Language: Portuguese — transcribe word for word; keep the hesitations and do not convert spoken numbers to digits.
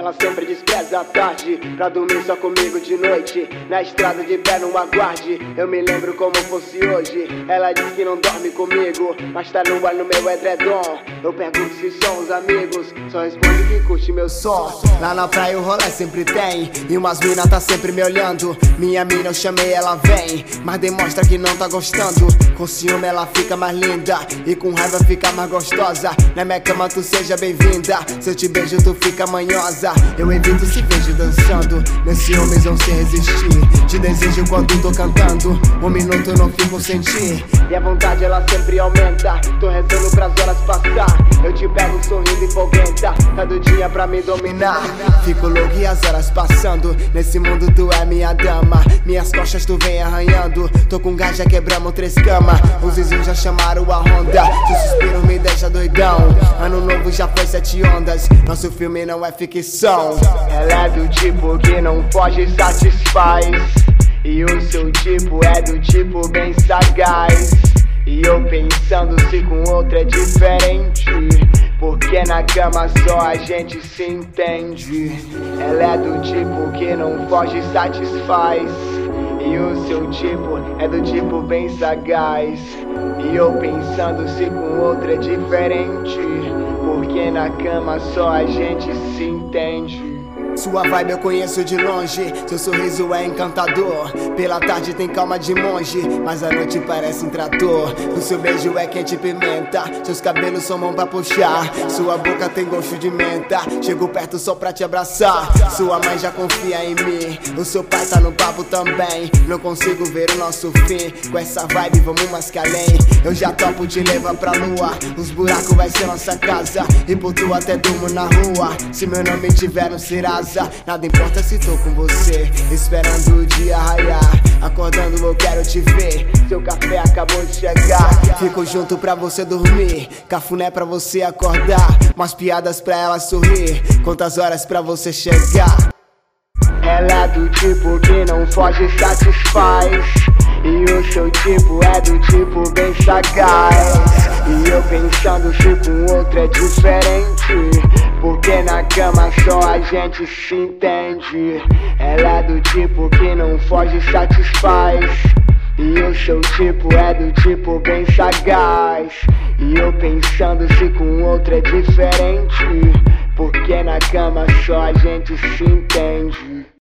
ela sempre despreza a tarde, pra dormir só comigo de noite. Na estrada de pé não aguarde, eu me lembro como fosse hoje. Ela diz que não dorme comigo, mas tá no ar no meu edredom. Eu pergunto se são os amigos, só responde que curte meu som. Lá na praia o rolê sempre tem, e umas mina tá sempre me olhando. Minha mina eu chamei, ela vem, mas demonstra que não tá gostando. Com ciúme ela fica mais linda, e com raiva fica mais gostosa. Na minha cama tu seja bem-vinda, se eu te beijo tu fica manhosa. Eu evito se vejo dançando, meus ciúmes vão se resistir. Te desejo quando tô cantando, um minuto eu não fico sem ti. E a vontade ela sempre aumenta, tô rezando pras horas passar. Eu te pego sorrindo e foguenta, cada dia pra me dominar. Fico louco e as horas passando, nesse mundo tu é minha dama. Minhas costas tu vem arranhando, tô com gás, já quebramos três camas. Os vizinhos já chamaram a Honda, teu suspiro me deixa doidão. Ano novo já foi sete ondas, nosso filme não é ficção. Ela é do tipo que não foge e satisfaz, e o seu tipo é do tipo bem sagaz. E eu pensando se com outra é diferente, porque na cama só a gente se entende. Ela é do tipo que não foge e satisfaz, e o seu tipo é do tipo bem sagaz. E eu pensando se com outra é diferente, porque na cama só a gente se entende. Sua vibe eu conheço de longe, seu sorriso é encantador. Pela tarde tem calma de monge, mas à noite parece um trator. O seu beijo é quente e pimenta, seus cabelos são mão pra puxar. Sua boca tem gosto de menta, chego perto só pra te abraçar. Sua mãe já confia em mim, o seu pai tá no papo também. Não consigo ver o nosso fim, com essa vibe vamos mais que além. Eu já topo te levar pra lua, os buracos vai ser nossa casa, e por tu até durmo na rua. Se meu nome tiver no Serasa, nada importa se tô com você, esperando o dia raiar. Acordando eu quero te ver, seu café acabou de chegar. Fico junto pra você dormir, cafuné pra você acordar, umas piadas pra ela sorrir, quantas horas pra você chegar. Ela é do tipo que não foge e satisfaz, e o seu tipo é do tipo bem sagaz. E eu pensando se com outro é diferente, porque na cama só a gente se entende. Ela é do tipo que não foge e satisfaz, e o seu tipo é do tipo bem sagaz. E eu pensando se com outro é diferente, porque na cama só a gente se entende.